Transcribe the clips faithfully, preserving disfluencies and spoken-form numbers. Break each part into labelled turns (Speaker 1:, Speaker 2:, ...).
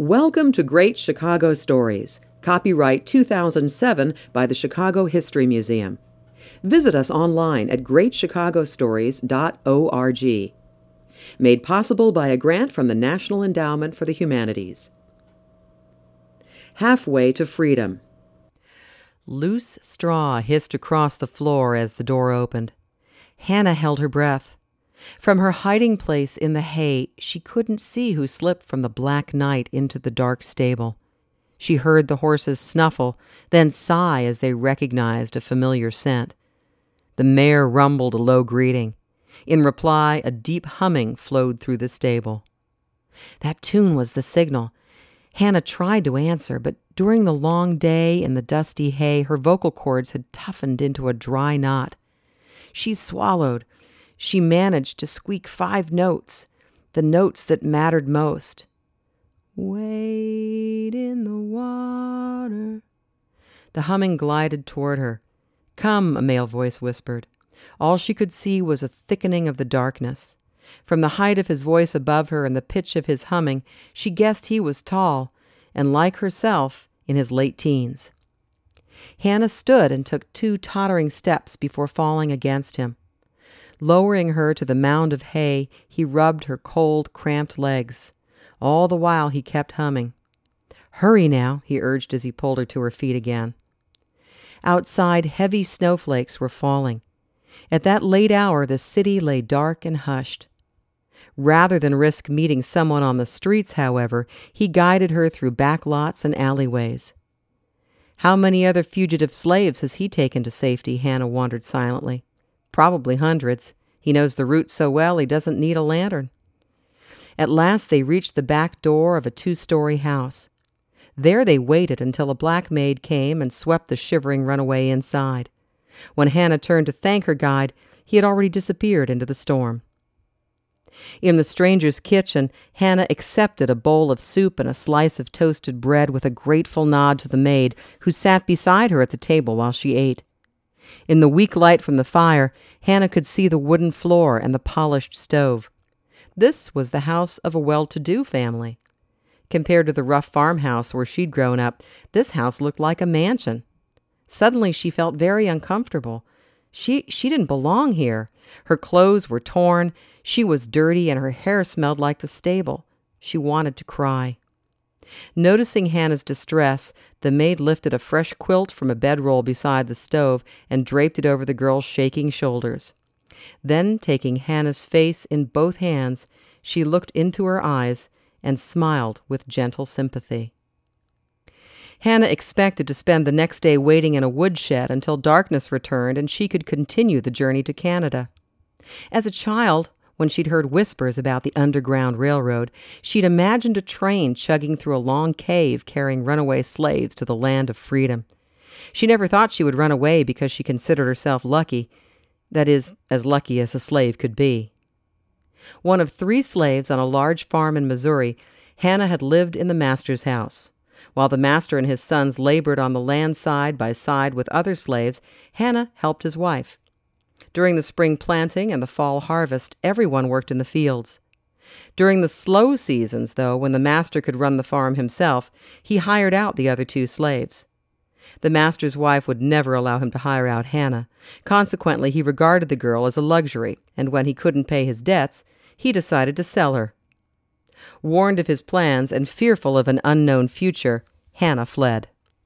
Speaker 1: Welcome to Great Chicago Stories, copyright two thousand seven by the Chicago History Museum. Visit us online at great chicago stories dot org. Made possible by a grant from the National Endowment for the Humanities. Halfway to Freedom.
Speaker 2: Loose straw hissed across the floor as the door opened. Hannah held her breath. From her hiding place in the hay, she couldn't see who slipped from the black night into the dark stable. She heard the horses snuffle, then sigh as they recognized a familiar scent. The mare rumbled a low greeting. In reply, a deep humming flowed through the stable. That tune was the signal. Hannah tried to answer, but during the long day in the dusty hay, her vocal cords had toughened into a dry knot. She swallowed. She managed to squeak five notes, the notes that mattered most. Wade in the water. The humming glided toward her. Come, a male voice whispered. All she could see was a thickening of the darkness. From the height of his voice above her and the pitch of his humming, she guessed he was tall, and like herself, in his late teens. Hannah stood and took two tottering steps before falling against him. Lowering her to the mound of hay, he rubbed her cold, cramped legs. All the while he kept humming. Hurry now, he urged as he pulled her to her feet again. Outside, heavy snowflakes were falling. At that late hour, the city lay dark and hushed. Rather than risk meeting someone on the streets, however, he guided her through back lots and alleyways. How many other fugitive slaves has he taken to safety? Hannah wondered silently. Probably hundreds. He knows the route so well he doesn't need a lantern. At last they reached the back door of a two-story house. There they waited until a black maid came and swept the shivering runaway inside. When Hannah turned to thank her guide, he had already disappeared into the storm. In the stranger's kitchen, Hannah accepted a bowl of soup and a slice of toasted bread with a grateful nod to the maid, who sat beside her at the table while she ate. In the weak light from the fire, Hannah could see the wooden floor and the polished stove. This was the house of a well-to-do family. Compared to the rough farmhouse where she'd grown up, this house looked like a mansion. Suddenly she felt very uncomfortable. She, she didn't belong here. Her clothes were torn, she was dirty, and her hair smelled like the stable. She wanted to cry. Noticing Hannah's distress, the maid lifted a fresh quilt from a bedroll beside the stove and draped it over the girl's shaking shoulders. Then, taking Hannah's face in both hands, she looked into her eyes and smiled with gentle sympathy. Hannah expected to spend the next day waiting in a woodshed until darkness returned and she could continue the journey to Canada. As a child, when she'd heard whispers about the Underground Railroad, she'd imagined a train chugging through a long cave carrying runaway slaves to the land of freedom. She never thought she would run away because she considered herself lucky, that is, as lucky as a slave could be. One of three slaves on a large farm in Missouri, Hannah had lived in the master's house. While the master and his sons labored on the land side by side with other slaves, Hannah helped his wife. During the spring planting and the fall harvest, everyone worked in the fields. During the slow seasons, though, when the master could run the farm himself, he hired out the other two slaves. The master's wife would never allow him to hire out Hannah. Consequently, he regarded the girl as a luxury, and when he couldn't pay his debts, he decided to sell her. Warned of his plans and fearful of an unknown future, Hannah fled.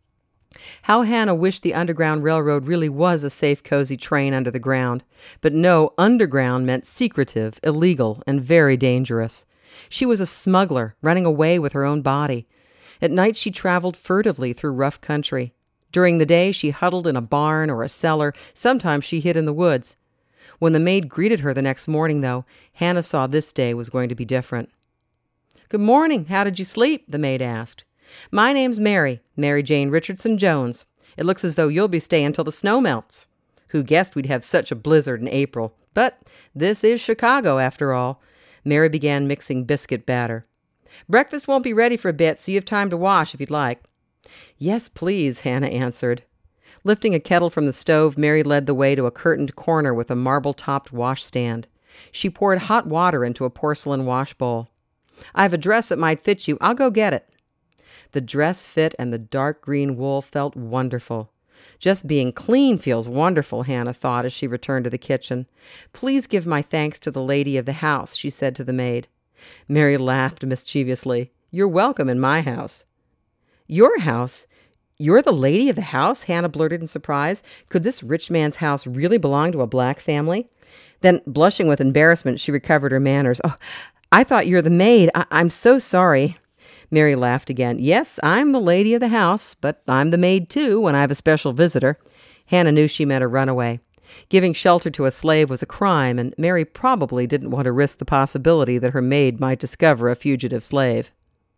Speaker 2: How Hannah wished the Underground Railroad really was a safe, cozy train under the ground. But no, underground meant secretive, illegal, and very dangerous. She was a smuggler, running away with her own body. At night she traveled furtively through rough country. During the day she huddled in a barn or a cellar. Sometimes she hid in the woods. When the maid greeted her the next morning, though, Hannah saw this day was going to be different. "Good morning. How did you sleep?" the maid asked. "My name's Mary, Mary Jane Richardson Jones. It looks as though you'll be staying till the snow melts. Who guessed we'd have such a blizzard in April? But this is Chicago, after all." Mary began mixing biscuit batter. "Breakfast won't be ready for a bit, so you have time to wash if you'd like." "Yes, please," Hannah answered. Lifting a kettle from the stove, Mary led the way to a curtained corner with a marble-topped washstand. She poured hot water into a porcelain wash bowl. "I have a dress that might fit you. I'll go get it." The dress fit and the dark green wool felt wonderful. Just being clean feels wonderful, Hannah thought as she returned to the kitchen. Please give my thanks to the lady of the house, she said to the maid. Mary laughed mischievously. You're welcome in my house. Your house? You're the lady of the house? Hannah blurted in surprise. Could this rich man's house really belong to a black family? Then, blushing with embarrassment, she recovered her manners. Oh, I thought you were the maid. I- I'm so sorry. Mary laughed again. Yes, I'm the lady of the house, but I'm the maid too when I have a special visitor. Hannah knew she meant a runaway. Giving shelter to a slave was a crime, and Mary probably didn't want to risk the possibility that her maid might discover a fugitive slave.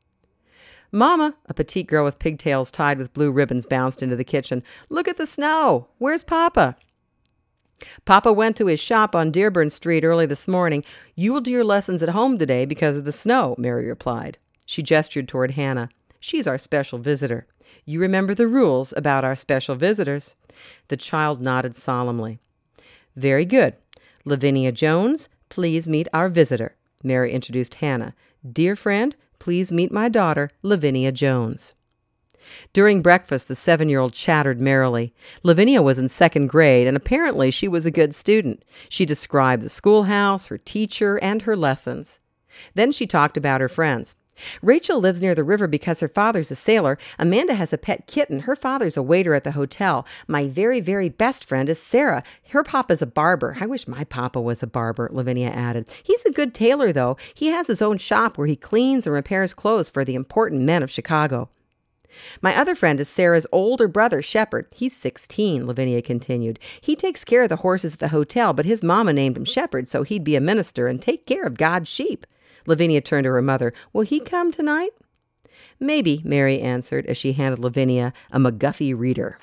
Speaker 2: Mama, a petite girl with pigtails tied with blue ribbons bounced into the kitchen. Look at the snow. Where's Papa? Papa went to his shop on Dearborn Street early this morning. You will do your lessons at home today because of the snow, Mary replied. She gestured toward Hannah. She's our special visitor. You remember the rules about our special visitors. The child nodded solemnly. Very good. Lavinia Jones, please meet our visitor. Mary introduced Hannah. Dear friend, please meet my daughter, Lavinia Jones. During breakfast, the seven-year-old chattered merrily. Lavinia was in second grade, and apparently she was a good student. She described the schoolhouse, her teacher, and her lessons. Then she talked about her friends. Rachel lives near the river because her father's a sailor. Amanda has a pet kitten. Her father's a waiter at the hotel. My very, very best friend is Sarah. Her papa's a barber. I wish my papa was a barber, Lavinia added. He's a good tailor, though. He has his own shop where he cleans and repairs clothes for the important men of Chicago. My other friend is Sarah's older brother, Shepard. He's sixteen, Lavinia continued. He takes care of the horses at the hotel, but his mama named him Shepard so he'd be a minister and take care of God's sheep. Lavinia turned to her mother. Will he come tonight? Maybe, Mary answered as she handed Lavinia a McGuffey reader.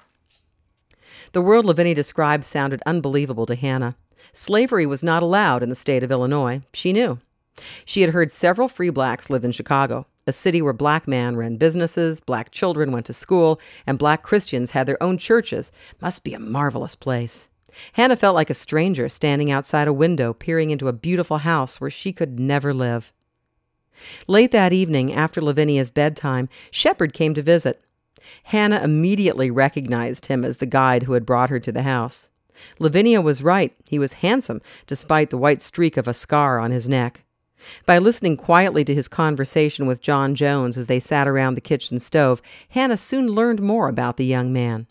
Speaker 2: The world Lavinia described sounded unbelievable to Hannah. Slavery was not allowed in the state of Illinois. She knew. She had heard several free blacks lived in Chicago, a city where black men ran businesses, black children went to school, and black Christians had their own churches. Must be a marvelous place. Hannah felt like a stranger standing outside a window peering into a beautiful house where she could never live. Late that evening, after Lavinia's bedtime, Shepard came to visit. Hannah immediately recognized him as the guide who had brought her to the house. Lavinia was right. He was handsome, despite the white streak of a scar on his neck. By listening quietly to his conversation with John Jones as they sat around the kitchen stove, Hannah soon learned more about the young man.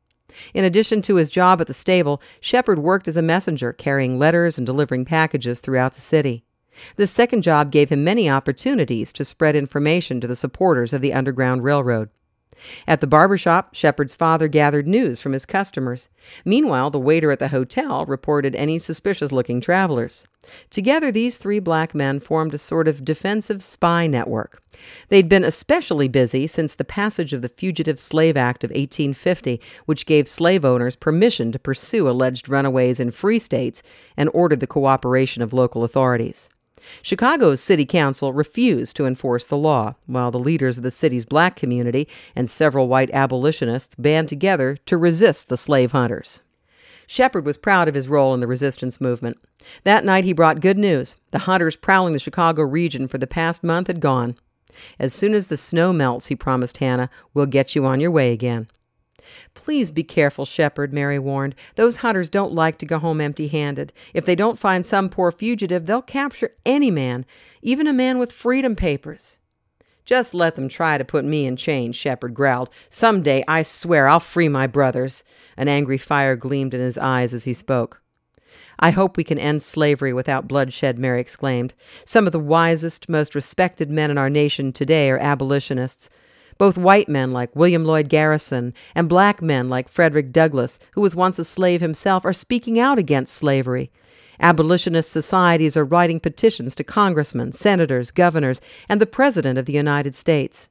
Speaker 2: In addition to his job at the stable, Shepard worked as a messenger, carrying letters and delivering packages throughout the city. This second job gave him many opportunities to spread information to the supporters of the Underground Railroad. At the barber shop, Shepard's father gathered news from his customers. Meanwhile, the waiter at the hotel reported any suspicious-looking travelers. Together, these three black men formed a sort of defensive spy network. They'd been especially busy since the passage of the Fugitive Slave Act of eighteen fifty, which gave slave owners permission to pursue alleged runaways in free states and ordered the cooperation of local authorities. Chicago's city council refused to enforce the law, while the leaders of the city's black community and several white abolitionists band together to resist the slave hunters. Shepard was proud of his role in the resistance movement. That night he brought good news. The hunters prowling the Chicago region for the past month had gone. As soon as the snow melts, he promised Hannah, we'll get you on your way again. Please be careful, Shepard, Mary warned. Those hunters don't like to go home empty-handed. If they don't find some poor fugitive, they'll capture any man, even a man with freedom papers. Just let them try to put me in chains, Shepard growled. Someday, I swear, I'll free my brothers. An angry fire gleamed in his eyes as he spoke. I hope we can end slavery without bloodshed, Mary exclaimed. Some of the wisest, most respected men in our nation today are abolitionists. Both white men like William Lloyd Garrison and black men like Frederick Douglass, who was once a slave himself, are speaking out against slavery. Abolitionist societies are writing petitions to congressmen, senators, governors, and the President of the United States.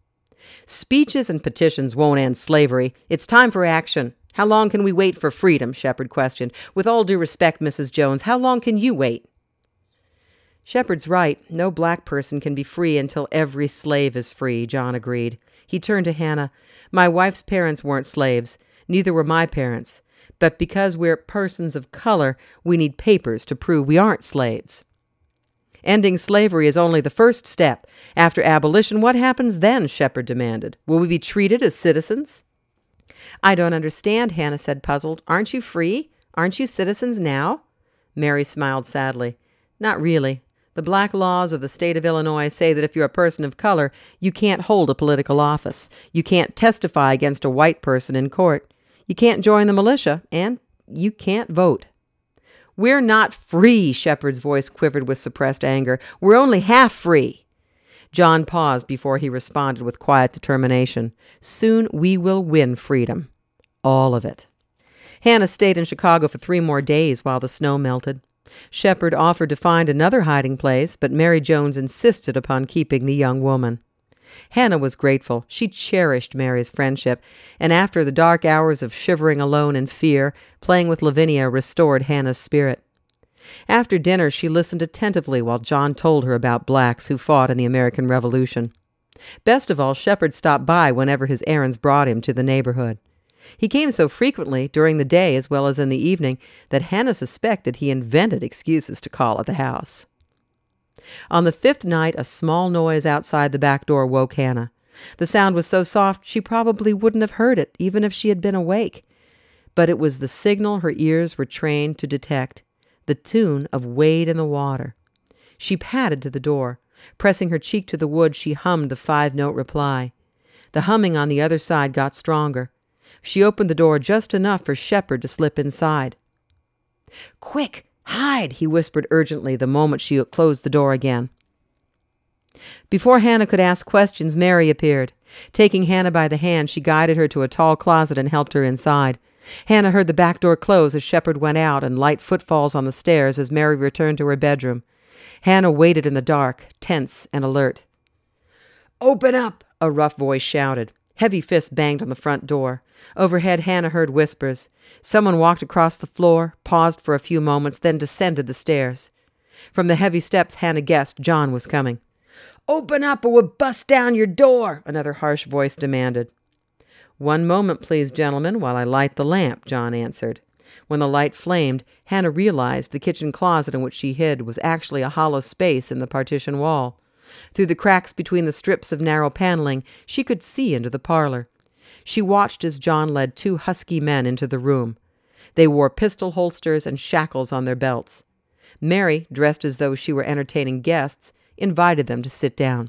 Speaker 2: Speeches and petitions won't end slavery. It's time for action. How long can we wait for freedom? Shepard questioned. With all due respect, Missus Jones, how long can you wait? Shepard's right. No black person can be free until every slave is free, John agreed. He turned to Hannah. My wife's parents weren't slaves. Neither were my parents. But because we're persons of color, we need papers to prove we aren't slaves. Ending slavery is only the first step. After abolition, what happens then? Shepard demanded. Will we be treated as citizens? I don't understand, Hannah said, puzzled. Aren't you free? Aren't you citizens now? Mary smiled sadly. Not really. The black laws of the state of Illinois say that if you're a person of color, you can't hold a political office. You can't testify against a white person in court. You can't join the militia, and you can't vote. We're not free, Shepard's voice quivered with suppressed anger. We're only half free. John paused before he responded with quiet determination. Soon we will win freedom. All of it. Hannah stayed in Chicago for three more days while the snow melted. Shepard offered to find another hiding place, but Mary Jones insisted upon keeping the young woman. Hannah was grateful. She cherished Mary's friendship, and after the dark hours of shivering alone in fear, playing with Lavinia restored Hannah's spirit. After dinner, she listened attentively while John told her about blacks who fought in the American Revolution. Best of all, Shepard stopped by whenever his errands brought him to the neighborhood. He came so frequently, during the day as well as in the evening, that Hannah suspected he invented excuses to call at the house. On the fifth night, a small noise outside the back door woke Hannah. The sound was so soft she probably wouldn't have heard it, even if she had been awake. But it was the signal her ears were trained to detect, the tune of Wade in the Water. She padded to the door. Pressing her cheek to the wood, she hummed the five-note reply. The humming on the other side got stronger. She opened the door just enough for Shepard to slip inside. Quick! Hide! He whispered urgently the moment she closed the door again. Before Hannah could ask questions, Mary appeared. Taking Hannah by the hand, she guided her to a tall closet and helped her inside. Hannah heard the back door close as Shepard went out and light footfalls on the stairs as Mary returned to her bedroom. Hannah waited in the dark, tense and alert. Open up! A rough voice shouted. Heavy fists banged on the front door. Overhead, Hannah heard whispers. Someone walked across the floor, paused for a few moments, then descended the stairs. From the heavy steps, Hannah guessed John was coming. Open up or we'll bust down your door, another harsh voice demanded. One moment, please, gentlemen, while I light the lamp, John answered. When the light flamed, Hannah realized the kitchen closet in which she hid was actually a hollow space in the partition wall. Through the cracks between the strips of narrow paneling, she could see into the parlor. She watched as John led two husky men into the room. They wore pistol holsters and shackles on their belts. Mary, dressed as though she were entertaining guests, invited them to sit down.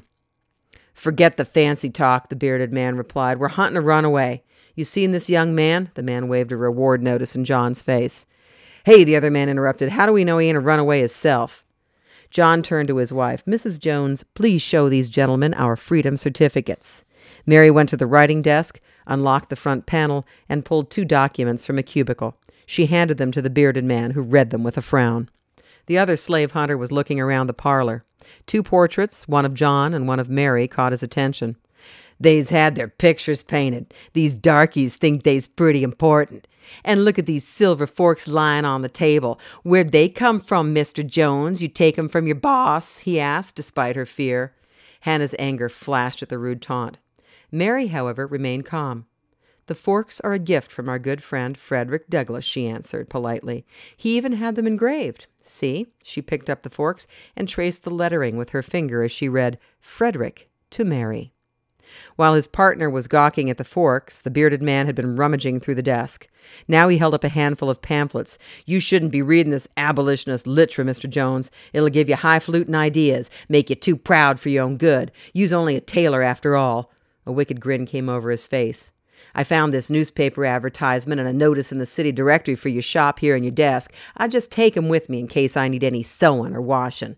Speaker 2: Forget the fancy talk, the bearded man replied. We're hunting a runaway. You seen this young man? The man waved a reward notice in John's face. Hey, the other man interrupted. How do we know he ain't a runaway himself? John turned to his wife. Missus Jones, please show these gentlemen our freedom certificates. Mary went to the writing desk, unlocked the front panel, and pulled two documents from a cubicle. She handed them to the bearded man, who read them with a frown. The other slave hunter was looking around the parlor. Two portraits, one of John and one of Mary, caught his attention. They's had their pictures painted. These darkies think they's pretty important. And look at these silver forks lying on the table. Where'd they come from, Mister Jones? You take 'em from your boss? He asked, despite her fear. Hannah's anger flashed at the rude taunt. Mary, however, remained calm. The forks are a gift from our good friend Frederick Douglass, she answered politely. He even had them engraved. See? She picked up the forks and traced the lettering with her finger as she read, Frederick to Mary. While his partner was gawking at the forks, the bearded man had been rummaging through the desk. Now he held up a handful of pamphlets. You shouldn't be reading this abolitionist literature, Mister Jones. It'll give you highfalutin ideas, make you too proud for your own good. You's only a tailor after all. A wicked grin came over his face. I found this newspaper advertisement and a notice in the city directory for your shop here in your desk. I just take 'em with me in case I need any sewing or washing.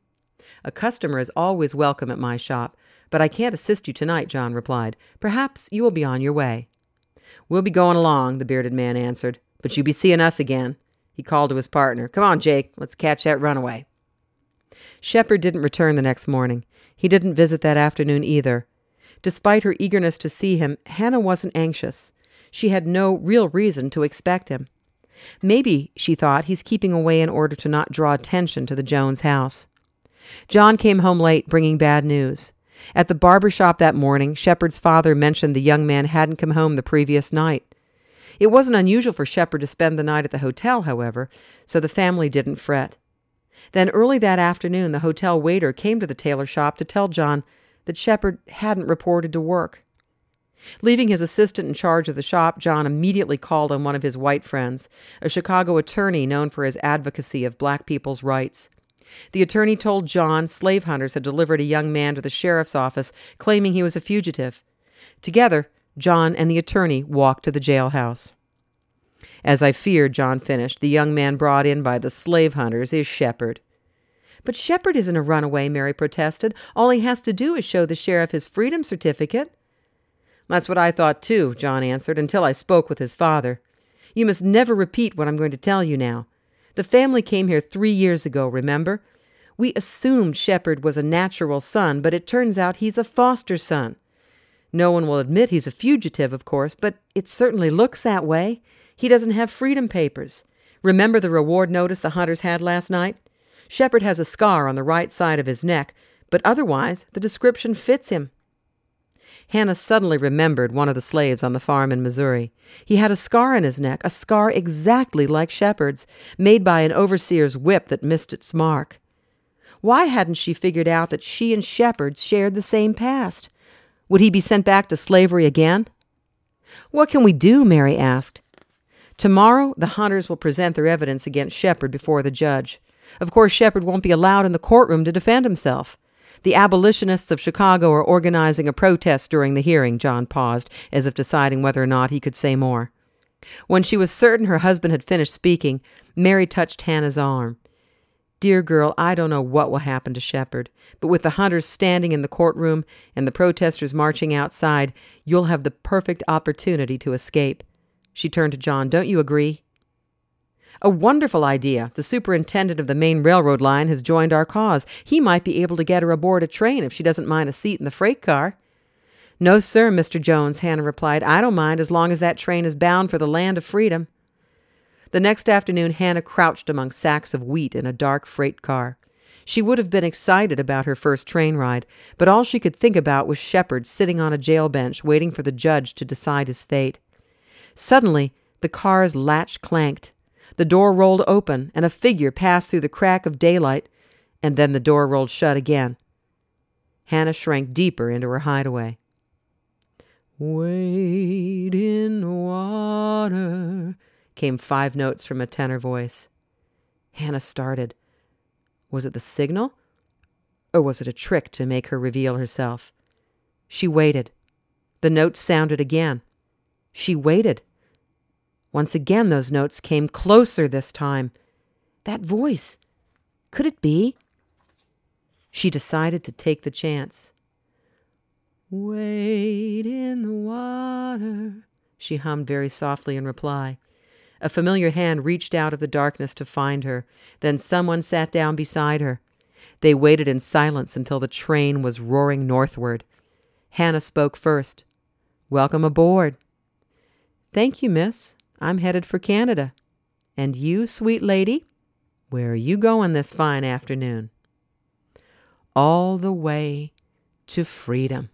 Speaker 2: A customer is always welcome at my shop, but I can't assist you tonight, John replied. Perhaps you will be on your way. We'll be going along, the bearded man answered, but you be seeing us again. He called to his partner. Come on, Jake, let's catch that runaway. Shepard didn't return the next morning. He didn't visit that afternoon either. Despite her eagerness to see him, Hannah wasn't anxious. She had no real reason to expect him. Maybe, she thought, he's keeping away in order to not draw attention to the Jones house. John came home late, bringing bad news. At the barber shop that morning, Shepard's father mentioned the young man hadn't come home the previous night. It wasn't unusual for Shepard to spend the night at the hotel, however, so the family didn't fret. Then early that afternoon, the hotel waiter came to the tailor shop to tell John that Shepard hadn't reported to work. Leaving his assistant in charge of the shop, John immediately called on one of his white friends, a Chicago attorney known for his advocacy of black people's rights. The attorney told John slave hunters had delivered a young man to the sheriff's office claiming he was a fugitive. Together, John and the attorney walked to the jailhouse. As I feared, John finished, the young man brought in by the slave hunters is Shepard. But Shepard isn't a runaway, Mary protested. All he has to do is show the sheriff his freedom certificate. That's what I thought too, John answered, until I spoke with his father. You must never repeat what I'm going to tell you now. The family came here three years ago, remember? We assumed Shepard was a natural son, but it turns out he's a foster son. No one will admit he's a fugitive, of course, but it certainly looks that way. He doesn't have freedom papers. Remember the reward notice the hunters had last night? Shepard has a scar on the right side of his neck, but otherwise the description fits him. Hannah suddenly remembered one of the slaves on the farm in Missouri. He had a scar on his neck, a scar exactly like Shepard's, made by an overseer's whip that missed its mark. Why hadn't she figured out that she and Shepard shared the same past? Would he be sent back to slavery again? What can we do? Mary asked. Tomorrow, the hunters will present their evidence against Shepard before the judge. Of course, Shepard won't be allowed in the courtroom to defend himself. The abolitionists of Chicago are organizing a protest during the hearing. John paused, as if deciding whether or not he could say more. When she was certain her husband had finished speaking, Mary touched Hannah's arm. Dear girl, I don't know what will happen to Shepard, but with the hunters standing in the courtroom and the protesters marching outside, you'll have the perfect opportunity to escape. She turned to John. Don't you agree? A wonderful idea. The superintendent of the main railroad line has joined our cause. He might be able to get her aboard a train if she doesn't mind a seat in the freight car. No, sir, Mister Jones, Hannah replied. I don't mind as long as that train is bound for the land of freedom. The next afternoon, Hannah crouched among sacks of wheat in a dark freight car. She would have been excited about her first train ride, but all she could think about was Shepard sitting on a jail bench waiting for the judge to decide his fate. Suddenly, the car's latch clanked. The door rolled open, and a figure passed through the crack of daylight, and then the door rolled shut again. Hannah shrank deeper into her hideaway. Wade in the water, came five notes from a tenor voice. Hannah started. Was it the signal? Or was it a trick to make her reveal herself? She waited. The notes sounded again. She waited. Once again those notes came closer this time. That voice. Could it be? She decided to take the chance. Wade in the water, she hummed very softly in reply. A familiar hand reached out of the darkness to find her. Then someone sat down beside her. They waited in silence until the train was roaring northward. Hannah spoke first. Welcome aboard. Thank you, miss. I'm headed for Canada. And you, sweet lady? Where are you going this fine afternoon? All the way to freedom.